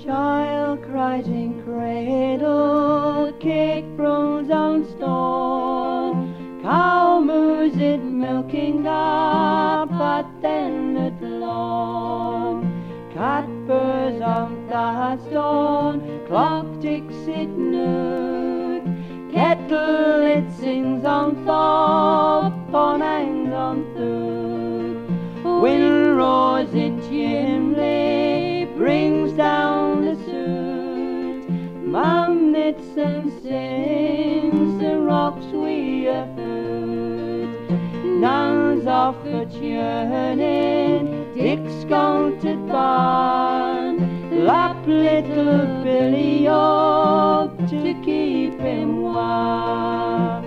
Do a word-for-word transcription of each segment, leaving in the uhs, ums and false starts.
Child cries in cradle, cake throws on stone, cow moos it milking up at then at lawn. Cat purrs on that stone, clock ticks it nook, kettle it sings on top, on hangs on thug. Wind roars in chimney, brings down the soot. Mum knits and sings, the rocks we have food. Nan's off a churning, Dick's gone to barn. Lap little Billy up to keep him warm.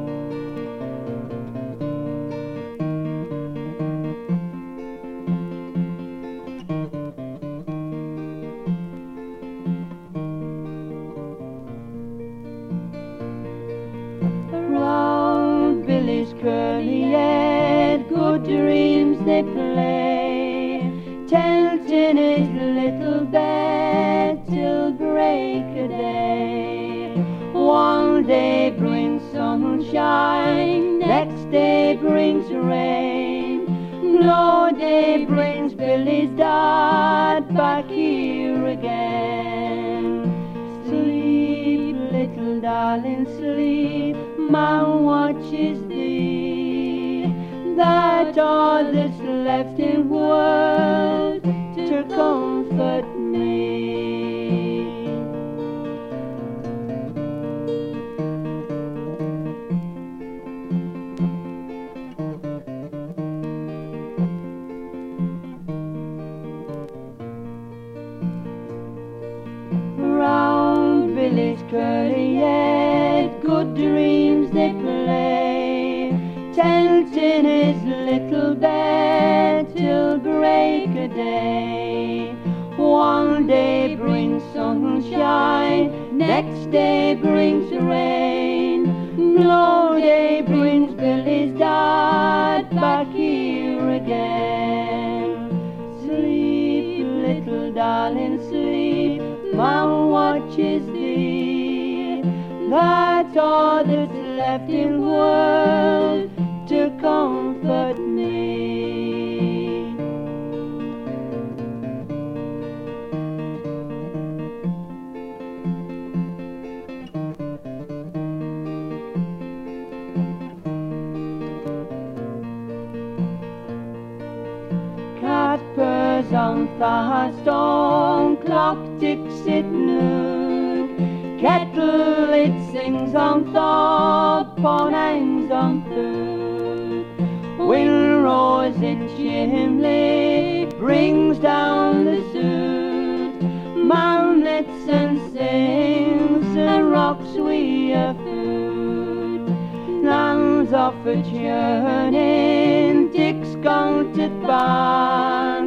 Round Billy's curly head, good dreams they play, tent in his little bed till break of day. One day brings sunshine, next day brings rain. No day brings Billy's dad back here again. Sleep, little darling, sleep, man watches thee. That all that's left in world to comfort me. Round Billy's curly head, good dreams they play, tent in his little bed till break of day. One day brings sunshine, next day brings rain. No day brings Billy's dad back here again. Sleep, little darling, sleep, Mum watches thee. That's all that's left in world to comfort me. Cat purrs on the stone, clock ticks it nook, kettle it sings on top, on hangs on thug. Wind roars in chimney, brings down the soot. Man knits and sings, and rocks we have food. Nan's off a churning, Dick's gone to barn.